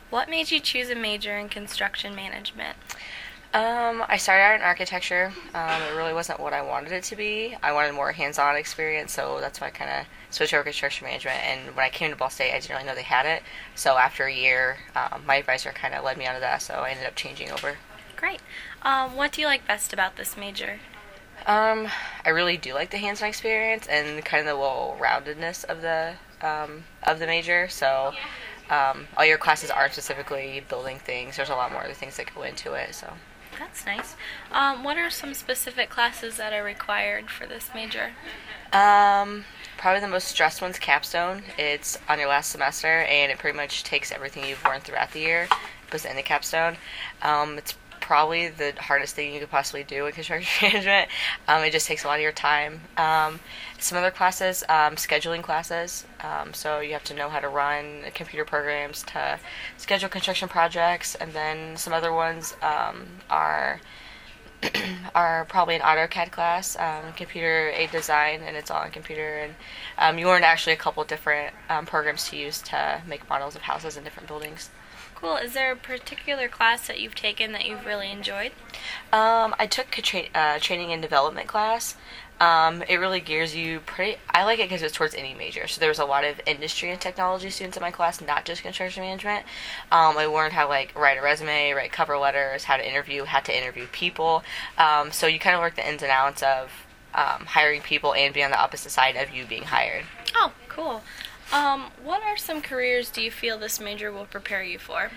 What made you choose a major in construction management? I started out in architecture. It really wasn't what I wanted it to be. I wanted more hands-on experience, so that's why I kind of switched over to construction management. And when I came to Ball State, I didn't really know they had it. So after a year, my advisor kind of led me onto that, so I ended up changing over. Great. What do you like best about this major? I really do like the hands-on experience and kind of the well-roundedness of the major. So all your classes aren't specifically building things. There's a lot more other things that go into it. So. That's nice. What are some specific classes that are required for this major? Probably the most stressed one's capstone. It's on your last semester, and it pretty much takes everything you've learned throughout the year, puts it in the capstone. It's probably the hardest thing you could possibly do in construction management. It just takes a lot of your time. Some other classes, scheduling classes. So you have to know how to run computer programs to schedule construction projects, and then some other ones are probably an AutoCAD class, computer aid design, and it's all on computer. And you learn actually a couple different programs to use to make models of houses and different buildings. Cool. Is there a particular class that you've taken that you've really enjoyed? I took a training and development class. It really gears you I like it because it's towards any major. So there was a lot of industry and technology students in my class, not just construction management. I learned how to write a resume, write cover letters, how to interview people. So you kind of work the ins and outs of hiring people and be on the opposite side of you being hired. Oh, cool. What are some careers do you feel this major will prepare you for?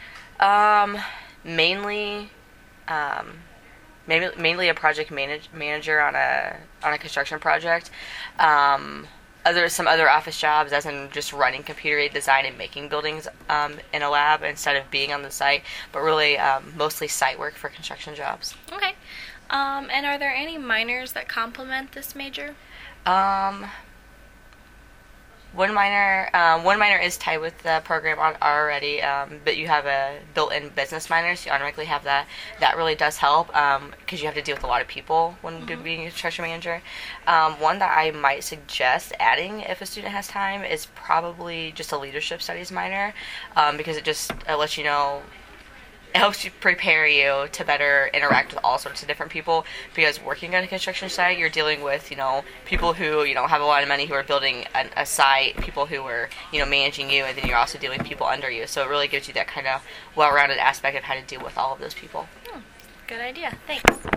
Mainly a project manager on a construction project. Some other office jobs, as in just running computer aided design and making buildings in a lab instead of being on the site, but really mostly site work for construction jobs. Okay. And are there any minors that complement this major? One minor is tied with the program already, but you have a built-in business minor, so you automatically have that. That really does help because you have to deal with a lot of people when being a construction manager. One that I might suggest adding if a student has time is probably just a leadership studies minor because it lets you know. It helps you prepare you to better interact with all sorts of different people because working on a construction site, you're dealing with, people who, have a lot of money who are building a site, people who are, managing you, and then you're also dealing with people under you. So it really gives you that kind of well-rounded aspect of how to deal with all of those people. Good idea. Thanks.